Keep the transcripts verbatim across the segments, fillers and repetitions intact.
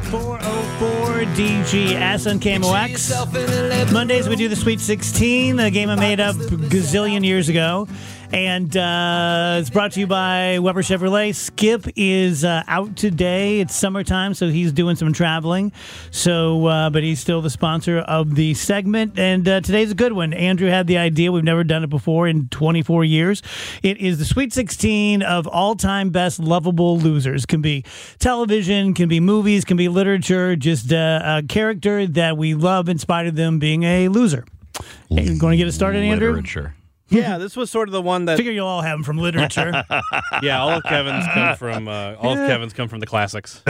four oh four D G S on K M O X. Mondays we do the Sweet sixteen, a game I made up a gazillion years ago. And uh, it's brought to you by Weber Chevrolet. Skip is uh, out today. It's summertime, so he's doing some traveling. So, uh, but he's still the sponsor of the segment. And uh, today's a good one. Andrew had the idea. We've never done it before in twenty-four years. It is the Sweet sixteen of all-time best lovable losers. Can be television, can be movies, can be literature. Just uh, a character that we love in spite of them being a loser. Hey, you going to get it started, Andrew? Literature. Yeah, this was sort of the one that. Figure you'll all have them from literature. Yeah, all of Kevin's come from uh, all of Kevin's come from the classics.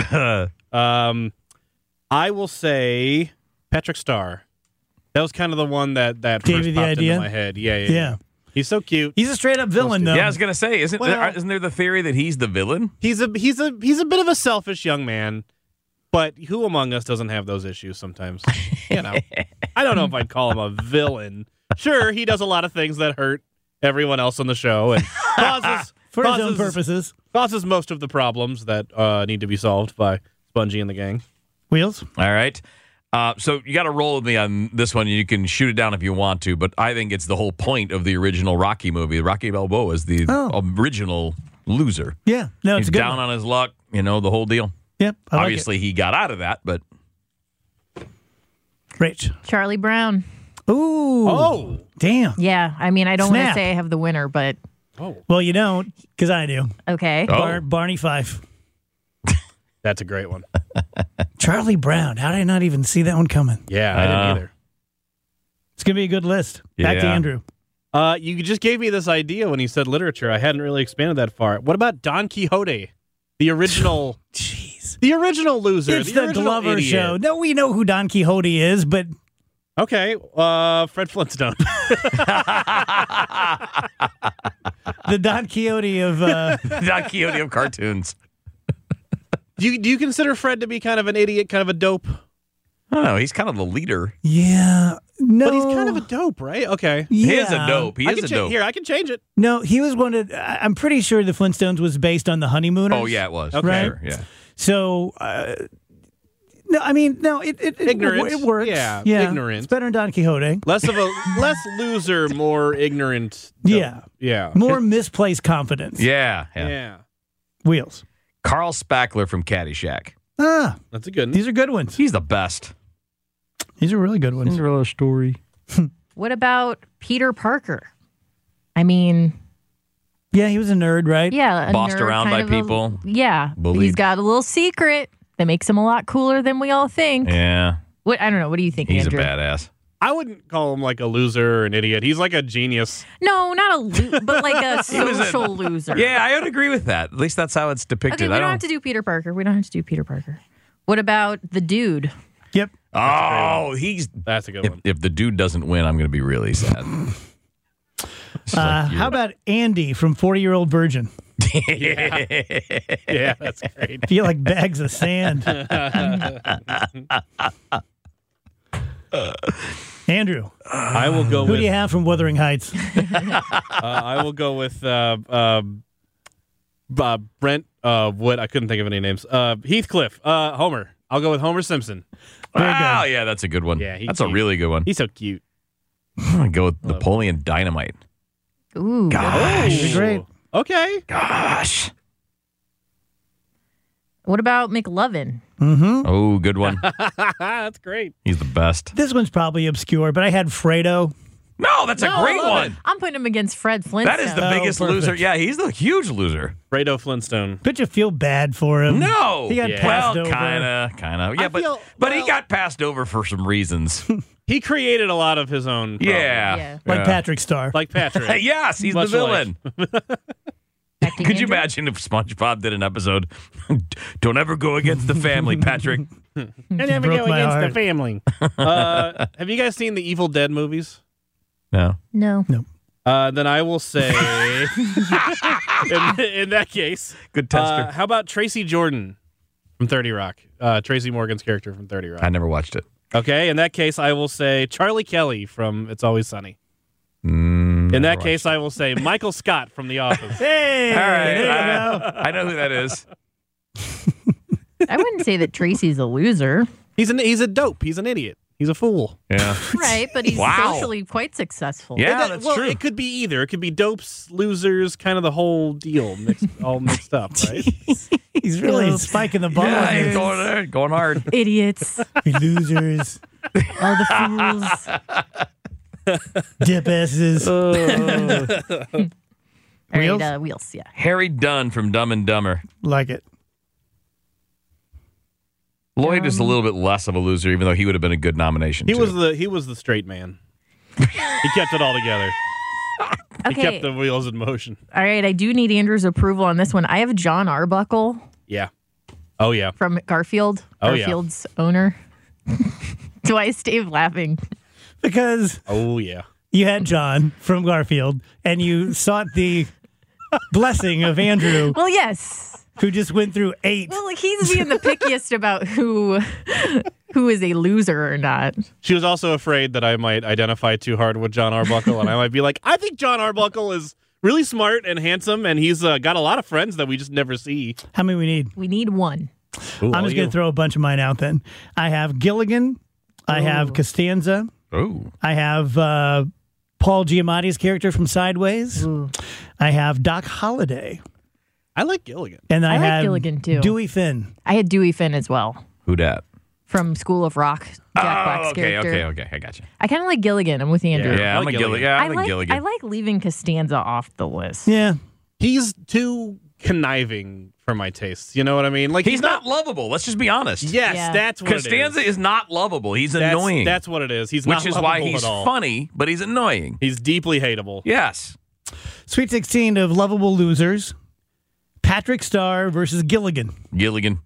Um, I will say Patrick Starr. That was kind of the one that that Gave first you the popped idea? into my head. Yeah, yeah, Yeah. He's so cute. He's a straight up villain, though. Yeah, I was gonna say, isn't Well- there, isn't there the theory that he's the villain? He's a he's a he's a bit of a selfish young man, but who among us doesn't have those issues sometimes? You know, I don't know if I'd call him a villain. Sure, he does a lot of things that hurt everyone else on the show and causes For his own causes, purposes. causes most of the problems that uh, need to be solved by Spongy and the gang. Wheels? All right. Uh, so you got to roll with me on this one. You can shoot it down if you want to, but I think it's the whole point of the original Rocky movie. Rocky Balboa is the Oh. original loser. Yeah. No, it's He's a good down one. on his luck, you know, the whole deal. Yep. I like Obviously, he got out of that, but it. Rich. Charlie Brown. Ooh. Oh, Damn. Yeah, I mean, I don't want Snap. to say I have the winner, but Well, you don't, because I do. okay. Oh. Bar- Barney Fife. that's a great one. Charlie Brown. How did I not even see that one coming? Yeah, I didn't Uh, either. It's going to be a good list. Back to Yeah. Andrew. Uh, you just gave me this idea when you said literature. I hadn't really expanded that far. What about Don Quixote, the original, Jeez. the original loser? It's the, the, original Glover idiot. show. No, we know who Don Quixote is, but Okay, uh, Fred Flintstone. the Don Quixote of... Uh, Don Quixote of cartoons. do you do you consider Fred to be kind of an idiot, kind of a dope? I don't know. He's kind of the leader. yeah. No. But he's kind of a dope, right? Okay. Yeah. He is a dope. He I is can a cha- dope. Here, I can change it. No, he was one of... I- I'm pretty sure the Flintstones was based on the Honeymooners. Oh, yeah, it was. Okay. For sure, yeah. So, uh, no, I mean, no, it it, it, Ignorant. it works. Yeah, yeah, ignorant. It's better than Don Quixote. Less of a less loser, more ignorant. dope. Yeah. Yeah. More misplaced confidence. Yeah, yeah. Yeah. Wheels. Carl Spackler from Caddyshack. Ah, That's a good one. these are good ones. He's the best. These are really good ones. Cinderella story. What about Peter Parker? I mean, Yeah, he was a nerd, right? yeah. A Bossed nerd, around kind by of a- people. yeah. But Bullied. he's got a little secret that makes him a lot cooler than we all think. Yeah. What I don't know. What do you think, He's Andrew? a badass. I wouldn't call him like a loser or an idiot. He's like a genius. No, not a lo- but like a He was a- social loser. Yeah, I would agree with that. At least that's how it's depicted. Okay, we I don't don't have to do Peter Parker. We don't have to do Peter Parker. What about the dude? Yep. Oh, he's. That's a good If, one. if the dude doesn't win, I'm going to be really sad. It's Uh, like, how about Andy from forty Year Old Virgin? Yeah. Yeah, that's great. Feel like bags of sand. Andrew, I will go who with. do you have from Wuthering Heights? Uh, I will go with uh, uh, uh, Brent. Uh, what I couldn't think of any names. Uh, Heathcliff. Uh, Homer. I'll go with Homer Simpson. wow, yeah, that's a good one. Yeah, he- that's a he- really good one. He's so cute. I'm going to go with Napoleon Dynamite. Ooh. Gosh. He's great. Okay. Gosh. What about McLovin? Mm-hmm. Oh, good one. That's great. He's the best. This one's probably obscure, but I had Fredo. No, that's a No, I great love one. it. I'm putting him against Fred Flintstone. That is the Oh, biggest perfect. loser. Yeah, he's the huge loser. Fredo Flintstone. But you feel bad for him. No. He got Yeah. passed well, over. kind of, kind of. Yeah, I but feel- but he well- got passed over for some reasons. He created a lot of his own. Problems. yeah. Yeah. Like Yeah. Patrick Starr. Like Patrick. Yes, he's Much the villain. Back to Could you Andrew? imagine if SpongeBob did an episode? Don't ever go against the family, Patrick. I never Broke go my against heart. the family. uh, have you guys seen the Evil Dead movies? No. No. Uh, then I will say, in, in that case, Good tester. uh, how about Tracy Jordan from thirty Rock? Uh, Tracy Morgan's character from thirty Rock. I never watched it. Okay, in that case, I will say Charlie Kelly from It's Always Sunny. Mm, In that never case, I will say Michael Scott from The Office. Hey, watched it. All right. there you I, go. I know who that is. I wouldn't say that Tracy's a loser. He's an he's a dope. He's an idiot. He's a fool. Yeah. Right, but he's Wow. socially quite successful. Yeah, That- that's well, true. it could be either. It could be dopes, losers, kind of the whole deal, mixed, all mixed up, right? He's really Oops. spiking the ball. Yeah, here. he's going there, going hard. Idiots. We losers, All the fools. dip asses. All Wheels? right, uh, wheels, yeah. Harry Dunn from Dumb and Dumber. Like it. Lloyd is a little bit less of a loser, even though he would have been a good nomination. He too. was the he was the straight man. He kept it all together. He Okay. kept the wheels in motion. All right, I do need Andrew's approval on this one. I have John Arbuckle Yeah. Oh yeah. from Garfield, Oh, yeah. Garfield's owner. Do I stay laughing? Because Oh yeah. you had John from Garfield, and you sought the blessing of Andrew, Well, yes. who just went through eight. Well, he's being the pickiest about who who is a loser or not. She was also afraid that I might identify too hard with John Arbuckle, and I might be like, I think John Arbuckle is really smart and handsome, and he's uh, got a lot of friends that we just never see. How many we need? We need one. Ooh, I'm all just going you. to throw a bunch of mine out then. I have Gilligan. I have Costanza. Oh. I have uh, Paul Giamatti's character from Sideways. Ooh. I have Doc Holliday. I like Gilligan. And I, I like have Gilligan, too. Dewey Finn. I had Dewey Finn as well Who dat? from School of Rock. Jack Black's Oh, okay, character. okay, okay. I got you. I kind of like Gilligan. I'm with Andrew. Yeah. Yeah, I I'm like a Gilligan. Gilligan. Yeah, I, I think like Gilligan. I like leaving Costanza off the list. Yeah. He's too conniving for my tastes. You know what I mean? Like He's not lovable. Let's just be honest. Yes, Yeah. that's what Costanza it is not lovable. He's is. That's, annoying. That's what it is. He's which not is why lovable he's at all. funny, but he's annoying. He's deeply hateable. Yes. Sweet sixteen of lovable losers. Patrick Starr versus Gilligan. Gilligan.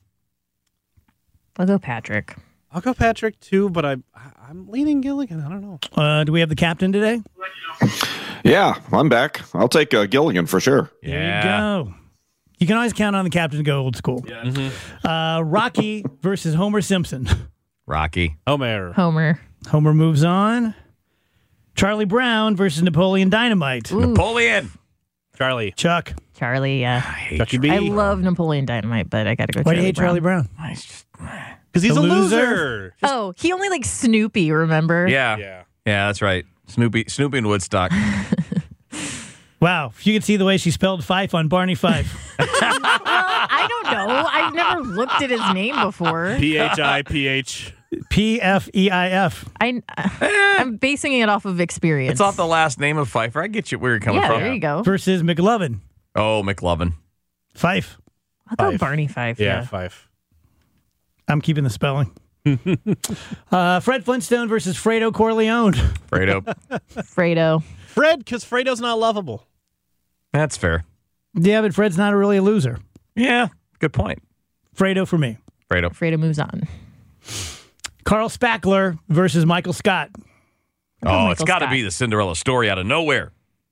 I'll go Patrick. I'll go Patrick too, but I I'm leaning Gilligan. I don't know. Uh, do we have the captain today? Yeah, I'm back. I'll take uh, Gilligan for sure. There Yeah. you go. You can always count on the captain to go old school. Uh, Rocky versus Homer Simpson. Rocky. Homer. Homer. Homer moves on. Charlie Brown versus Napoleon Dynamite. Ooh, Napoleon. Charlie. Chuck. Charlie. Yeah. Chucky B. I love Napoleon Dynamite, but I got to go. Why do Charlie you hate Brown. Charlie Brown? Nice. Just- Because he's The a loser? loser. Oh, he only likes Snoopy. Remember? Yeah. yeah. Yeah. that's right. Snoopy Snoopy and Woodstock. Wow. If you could see the way she spelled Fife on Barney Fife. Well, I don't know. I've never looked at his name before. P H I P H. P F E I F. I, I'm basing it off of experience. It's off the last name of Pfeiffer. I get you where you're coming yeah, from. there you go. Versus McLovin. Oh, McLovin. Fife. I'll go Five. Barney Fife. Yeah, Yeah. five. I'm keeping the spelling. uh, Fred Flintstone versus Fredo Corleone. Fredo. Fredo. Fred, because Fredo's not lovable. That's fair. Yeah, but Fred's not really a loser. Yeah, good point. Fredo for me. Fredo. Fredo moves on. Carl Spackler versus Michael Scott. Oh, Michael it's got to Scott. be the Cinderella story out of nowhere.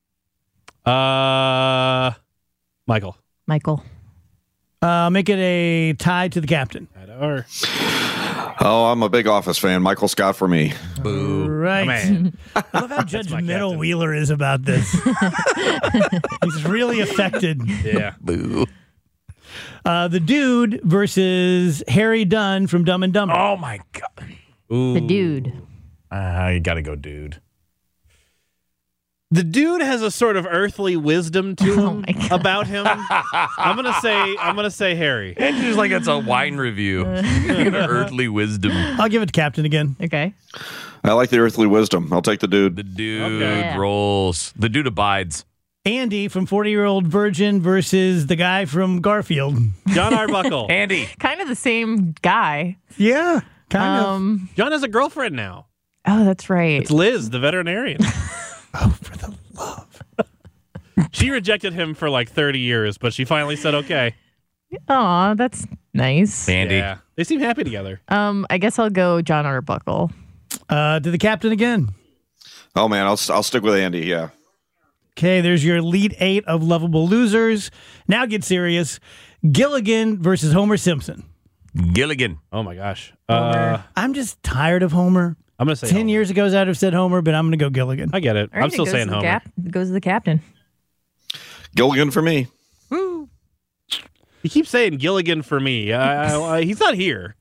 Uh, Michael. Michael. Uh, make it a tie to the captain. Or Oh, I'm a big Office fan. Michael Scott for me. Boo. Right. man. I love how judgmental captain. Wheeler is about this. He's really affected. Yeah. Boo. Uh, the Dude versus Harry Dunn from Dumb and Dumber. Oh, my God. Ooh. The dude. Uh, you got to go, dude. The dude has a sort of earthly wisdom to Oh him my God. about him. I'm gonna say I'm gonna say Harry. It's just like it's a wine review. Earthly wisdom. I'll give it to captain again. Okay. I like the earthly wisdom. I'll take the dude. The dude Okay. rolls. The dude abides. Andy from forty-Year-Old Virgin versus the guy from Garfield. John Arbuckle. Andy. Kind of the same guy. Yeah, kind of. Um. John has a girlfriend now. Oh, that's right. It's Liz, the veterinarian. Oh, for the love. She rejected him for like thirty years, but she finally said okay. Aw, that's nice. Andy. Yeah. They seem happy together. Um, I guess I'll go John Arbuckle. Uh, to the captain again. Oh man, I'll I'll stick with Andy. Yeah. Okay, there's your Elite Eight of lovable losers. Now get serious. Gilligan versus Homer Simpson. Gilligan. Oh my gosh. Uh, I'm just tired of Homer. I'm gonna say Ten Homer. years ago, I'd have said Homer, but I'm going to go Gilligan. I get it. All right, I'm still it goes saying to the Homer. Cap- it goes to the captain. Gilligan for me. You keep saying Gilligan for me. Uh, uh, he's not here.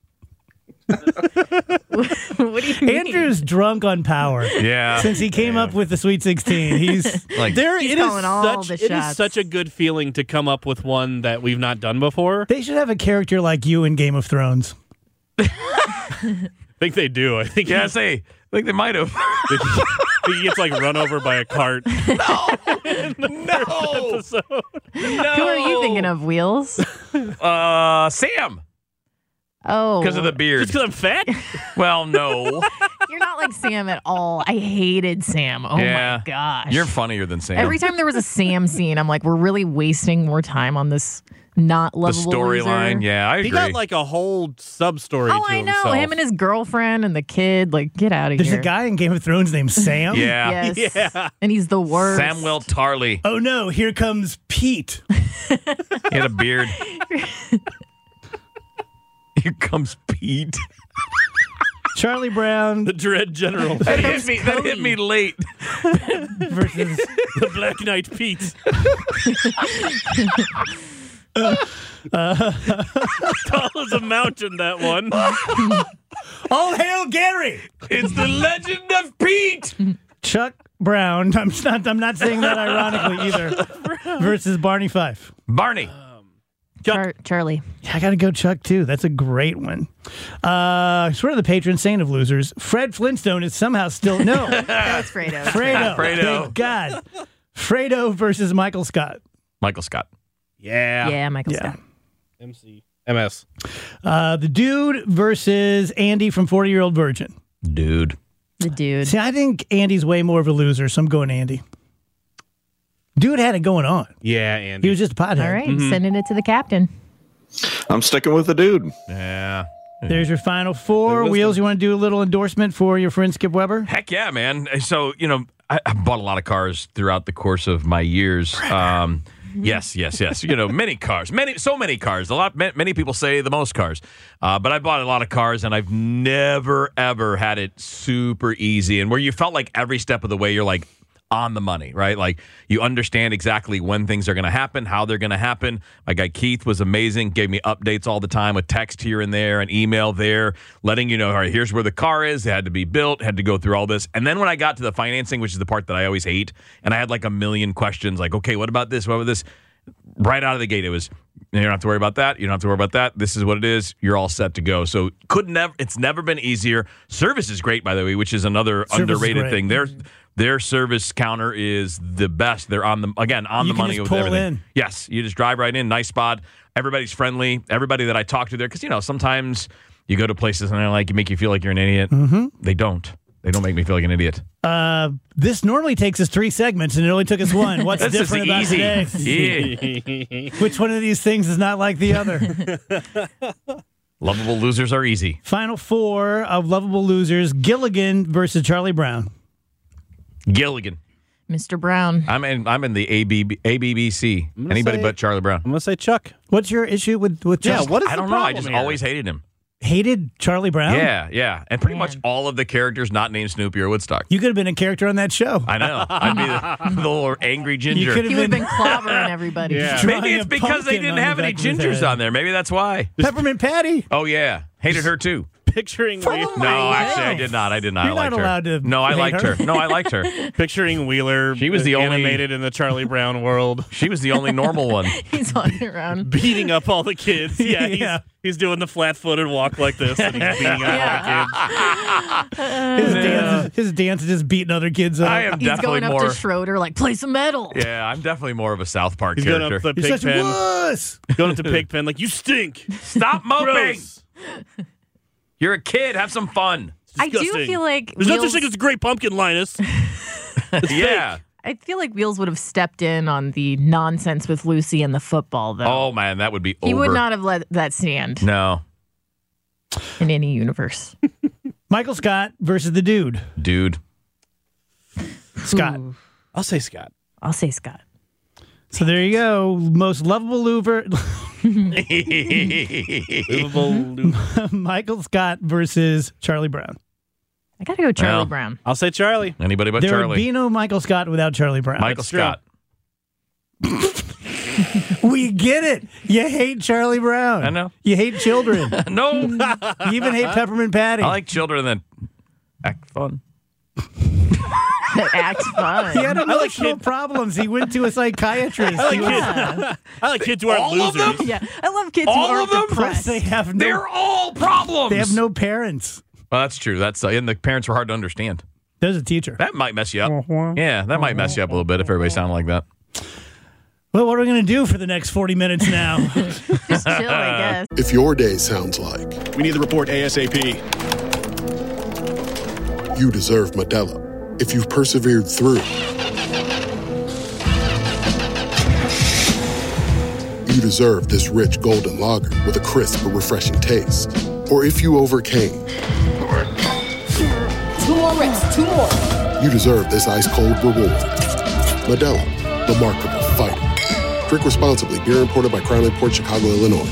What do you mean? Andrew's drunk on power. Yeah. Since he came Yeah. up with the Sweet sixteen, he's Like, There, He's it is calling all such the it is shots. such a good feeling to come up with one that we've not done before. they should have a character like you in Game of Thrones. I think they do. I think yeah, I he, say, I think they might have. he gets like run over by a cart. no. Episode. No. Who are you thinking of, Wheels? Uh, Sam. Oh. Because of the beard. Just because I'm fat? Well, no. You're not like Sam at all. I hated Sam. Oh Yeah. my gosh. You're funnier than Sam. Every time there was a Sam scene, I'm like, we're really wasting more time on this not the lovable storyline. loser. Yeah, I He agree. got like a whole sub story Oh, to I know. himself. Him and his girlfriend and the kid. Like, get out of There's here. a guy in Game of Thrones named Sam. yeah. Yes. Yeah. And he's the worst. Samuel Tarley. Oh no, here comes Pete. He had a beard. Here comes Pete. Charlie Brown The Dread General. That hit me. That hit me late. versus The Black Knight Pete. Tall as a mountain, that one. All Hail Gary. It's the legend of Pete. Chuck Brown. I'm not. I'm not saying that ironically either. Versus Barney Fife. Barney. Char- Charlie. Yeah, I got to go Chuck too. That's a great one. Uh, sort of the patron saint of losers. Fred Flintstone is somehow still no. That's Fredo. Fredo. Fredo. Thank God. Fredo versus Michael Scott. Michael Scott. Yeah. Yeah, Michael Yeah. Scott. M C. M S. Uh, the Dude versus Andy from forty Year Old Virgin. Dude. The dude. See, I think Andy's way more of a loser, so I'm going Andy. Dude had it going on. Yeah, Andy. He was just a pothead. All right, sending it to the captain. I'm sticking with the dude. Yeah. There's your final four. Wisdom. Wheels, you want to do a little endorsement for your friend Skip Weber? Heck yeah, man. So, you know, I, I bought a lot of cars throughout the course of my years. Um, yes, yes, yes. You know, many cars, many, so many cars. A lot, many people say the most cars. Uh, but I bought a lot of cars, and I've never, ever had it super easy. And where you felt like every step of the way, you're like, on the money, right? Like you understand exactly when things are going to happen, how they're going to happen. My guy Keith was amazing, gave me updates all the time with text here and there, an email there, letting you know, all right, here's where the car is. It had to be built, had to go through all this. And then when I got to the financing, which is the part that I always hate, and I had like a million questions, like, okay, what about this? What about this? Right out of the gate, it was, you don't have to worry about that. You don't have to worry about that. This is what it is. You're all set to go. So could never, it's never been easier. Service is great, by the way, which is another Service is underrated great. thing. Their their service counter is the best. They're on the again on You the can money just with pull everything. in. Yes, you just drive right in. Nice spot. Everybody's friendly. Everybody that I talk to there, because you know sometimes you go to places and they're like you make you feel like you're an idiot. Mm-hmm. They don't. They don't make me feel like an idiot. Uh, this normally takes us three segments, and it only took us one. What's This is different about easy. today? Yeah. Which one of these things is not like the other? Lovable losers are easy. Final four of lovable losers: Gilligan versus Charlie Brown. Gilligan. Mister Brown. I'm in. I'm in the A B B A B B C. Anybody say- but Charlie Brown. I'm going to say Chuck. What's your issue with with Yeah, Charlie? what is I the don't know. I problem just here? always hated him. Hated Charlie Brown? Yeah, yeah, and pretty Man. much all of the characters not named Snoopy or Woodstock. You could have been a character on that show. I know. I'd be the, the little angry ginger. could have He would have been been clobbering everybody. Yeah. drawing Maybe a it's because they pumpkin didn't on have the any back of his gingers head. on there. Maybe that's why. Peppermint Patty. Oh yeah, hated her too. Picturing Wheeler, No, actually, I did not. I did not. You're I liked not her. allowed to no, I hate liked her. her. No, I liked her. picturing Wheeler. She was the only- animated in the Charlie Brown world, She was the only normal one. He's walking around. beating up all the kids. Yeah, he's, Yeah. he's doing the flat-footed walk like this, and he's beating up all the kids. His dance, his dance is just beating other kids up. I am He's definitely going up more. to Schroeder like, play some metal. Yeah, I'm definitely more of a South Park He's going character. up to the You're pig such a pen. wuss. Going up to pig pen like, you stink. Stop moping. Gross. You're a kid. Have some fun. I do Disgusting. feel like There's no Wheels, such thing as a great pumpkin, Linus. Yeah. I feel like Wheels would have stepped in on the nonsense with Lucy and the football, though. Oh man, that would be he over. would not have let that stand No, in any universe. Michael Scott versus the Dude. dude. Scott. Ooh, I'll say Scott. I'll say Scott. So there you go. Most lovable loser, Michael Scott versus Charlie Brown. I gotta go Charlie Well, Brown. I'll say Charlie. Anybody but There would Charlie. be no Michael Scott without Charlie Brown. Michael That's true. Scott. We get it. You hate Charlie Brown. I know. You hate children. No. You even hate Peppermint Patty. I like children that act fun. That acts fun. He had emotional kid- problems. He went to a psychiatrist. I like, He was- kids. I like kids who are All of losers. them? Yeah, I love kids All who are of them? depressed. They have no. They're all problems. They have no parents. Well, that's true. That's uh, and the parents were hard to understand. There's a teacher. That might mess you up. Yeah, that might mess you up a little bit if everybody sounded like that. Well, what are we going to do for the next forty minutes now? Just chill, I guess. If your day sounds like We need the report ASAP. you deserve Modelo, if you've persevered through, you deserve this rich golden lager with a crisp but refreshing taste. Or if you overcame, Two more reps, two more. you deserve this ice cold reward. Modelo, the Markable Fighter. Drink responsibly. Beer imported by Crown Imports, Chicago, Illinois.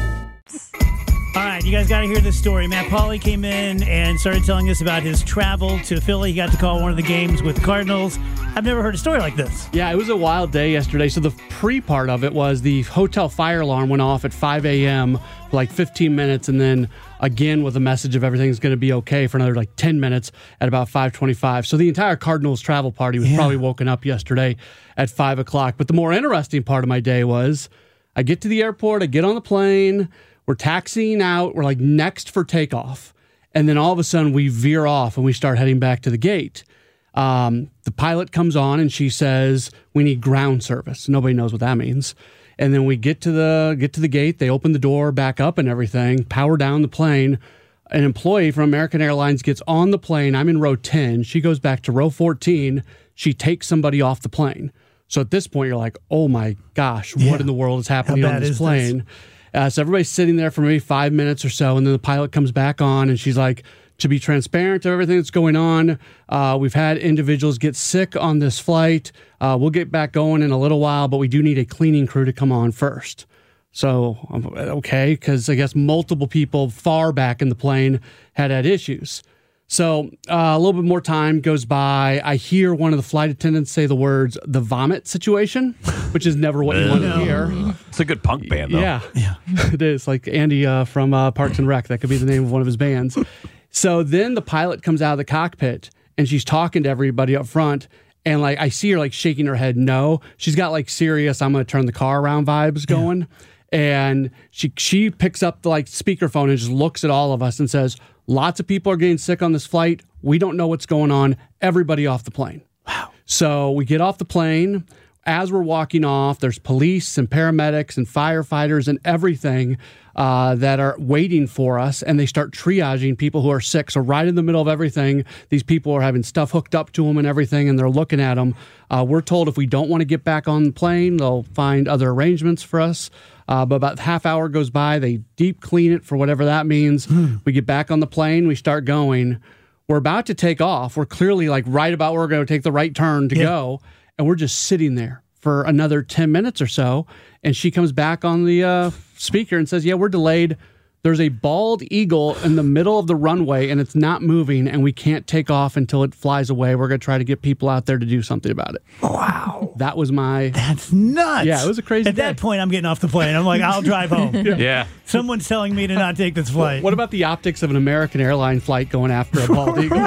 All right, you guys got to hear this story. Matt Pauley came in and started telling us about his travel to Philly. He got to call one of the games with the Cardinals. I've never heard a story like this. Yeah, it was a wild day yesterday. So the pre-part of it was the hotel fire alarm went off at five a.m. for like fifteen minutes, and then again with a message of everything's going to be okay for another like ten minutes at about five twenty-five. So the entire Cardinals travel party was Yeah. probably woken up yesterday at five o'clock. But the more interesting part of my day was I get to the airport, I get on the plane, we're taxiing out, we're like next for takeoff, and then all of a sudden we veer off and we start heading back to the gate. Um, the pilot comes on and she says, we need ground service. Nobody knows what that means. And then we get to the get to the gate. They open the door back up and everything, power down the plane. An employee from American Airlines gets on the plane. I'm in row ten. She goes back to row fourteen. She takes somebody off the plane. So at this point, you're like, oh my gosh, Yeah. what in the world is happening How on bad this is plane? Uh, so everybody's sitting there for maybe five minutes or so, and then the pilot comes back on, and she's like, to be transparent to everything that's going on, uh, we've had individuals get sick on this flight. Uh, we'll get back going in a little while, but we do need a cleaning crew to come on first. So, um, okay, because I guess multiple people far back in the plane had had issues. So uh, a little bit more time goes by. I hear one of the flight attendants say the words, the vomit situation, which is never what you want to hear. It's a good punk band, though. Yeah, yeah, it is. Like Andy uh, from uh, Parks and Rec. That could be the name of one of his bands. So then the pilot comes out of the cockpit and she's talking to everybody up front. And like I see her like shaking her head no. She's got like serious, I'm going to turn the car around vibes going. Yeah. And she she picks up the like speakerphone and just looks at all of us and says, lots of people are getting sick on this flight. We don't know what's going on. Everybody off the plane. Wow. So we get off the plane. As we're walking off, there's police and paramedics and firefighters and everything uh, that are waiting for us, and they start triaging people who are sick. So right in the middle of everything, these people are having stuff hooked up to them and everything, and they're looking at them. Uh, we're told if we don't want to get back on the plane, they'll find other arrangements for us. Uh, but about half hour goes by, they deep clean it for whatever that means. Hmm. We get back on the plane, we start going. We're about to take off. We're clearly like right about where we're going to take the right turn to yeah. go. And we're just sitting there for another ten minutes or so. And she comes back on the uh, speaker and says, yeah, we're delayed. There's a bald eagle in the middle of the runway and it's not moving and we can't take off until it flies away. We're going to try to get people out there to do something about it. Wow. That was my... That's nuts. Yeah, it was a crazy At day. that point, I'm getting off the plane. I'm like, I'll drive home. yeah. yeah. Someone's telling me to not take this flight. What about the optics of an American airline flight going after a bald eagle?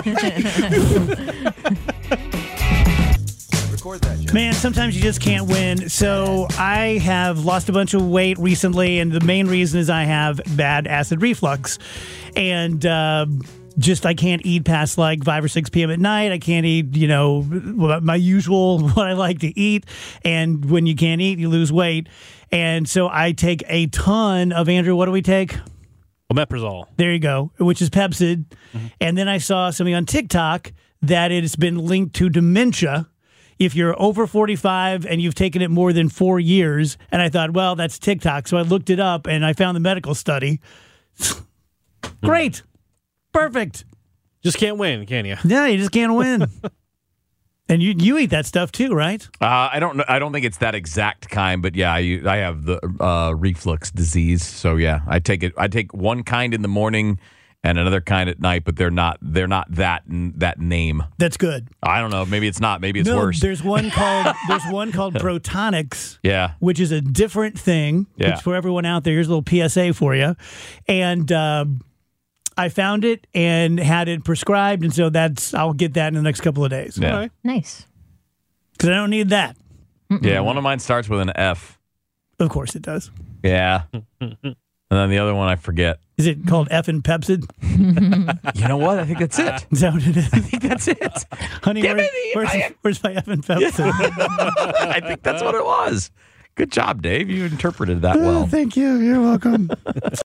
Man, sometimes you just can't win. So I have lost a bunch of weight recently, and the main reason is I have bad acid reflux. And uh, just I can't eat past like five or six p.m. at night. I can't eat, you know, my usual, what I like to eat. And when you can't eat, you lose weight. And so I take a ton of, Andrew, what do we take? Omeprazole. There you go, which is Pepsid. Mm-hmm. And then I saw something on TikTok that it's been linked to dementia if you're over forty-five and you've taken it more than four years. And I thought, well, that's TikTok. So I looked it up and I found the medical study. Great. Perfect. Just can't win, can you? Yeah, you just can't win. And you you eat that stuff too, right? Uh, I don't know. I don't think it's that exact kind, but yeah, I, I have the uh, reflux disease. So yeah, I take it. I take one kind in the morning, and another kind at night, but they're not they're not that that name. That's good. I don't know. Maybe it's not. Maybe it's no, worse. There's one called there's one called Protonics. Yeah. Which is a different thing. Yeah. Which for everyone out there, here's a little P S A for you. And um, I found it and had it prescribed, and so that's I'll get that in the next couple of days. Yeah. Okay. Nice. Because I don't need that. Yeah, one of mine starts with an F. Of course it does. Yeah. And then the other one I forget. Is it called F and Pepsid? You know what? I think that's it. Is that what it is? I think that's it. Honey, Give where, me the- where's, I- where's my F and Pepsid? I think that's what it was. Good job, Dave. You interpreted that Oh, well. thank you. You're welcome.